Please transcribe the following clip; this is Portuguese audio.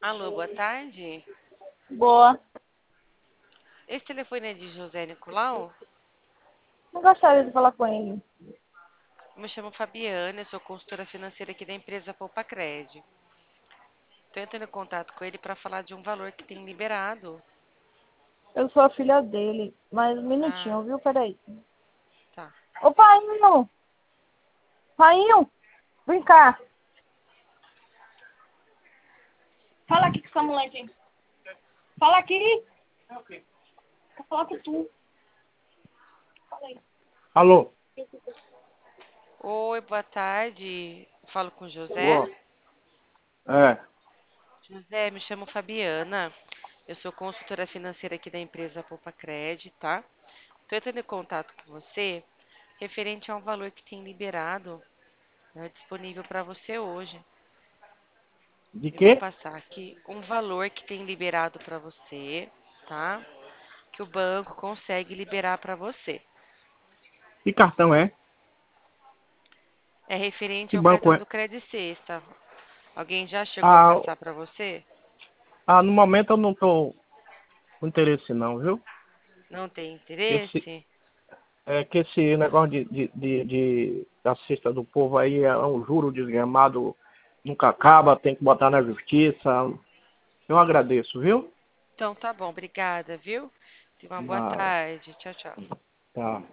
Alô, boa tarde. Boa. Esse telefone é de José Nicolau? Não gostaria de falar com ele. Eu me chamo Fabiana, eu sou consultora financeira aqui da empresa Poupa Cred. Estou entrando em contato com ele para falar de um valor que tem liberado. Eu sou a filha dele. Mas um Ah, minutinho, viu? Peraí. tá. Ô, Painho! Painho! Vem cá. Fala aqui com essa moleque. Fala aqui. Quer falar com tu. Fala aí. Alô? Oi, boa tarde. Falo com Boa. José. É. José, me chamo Fabiana. Eu sou consultora financeira aqui da empresa Poupa Cred, tá? Estou entrando em contato com você referente a um valor que tem liberado, né, disponível para você hoje. De Eu vou quê? passar aqui um valor que tem liberado para você, tá? Que o banco consegue liberar para você. Que cartão é? É referente Que ao banco cartão é? do Credit Sexta. Alguém já chegou a Ah, passar para você? no momento eu não tô com interesse não, viu? Não tem Esse, interesse? que esse negócio da cesta do povo aí é um juro desgramado, nunca acaba, tem que botar na justiça. Eu agradeço, viu? Então tá bom, obrigada, viu? Tenha uma boa Nada. tarde. Tchau, tchau. Tá.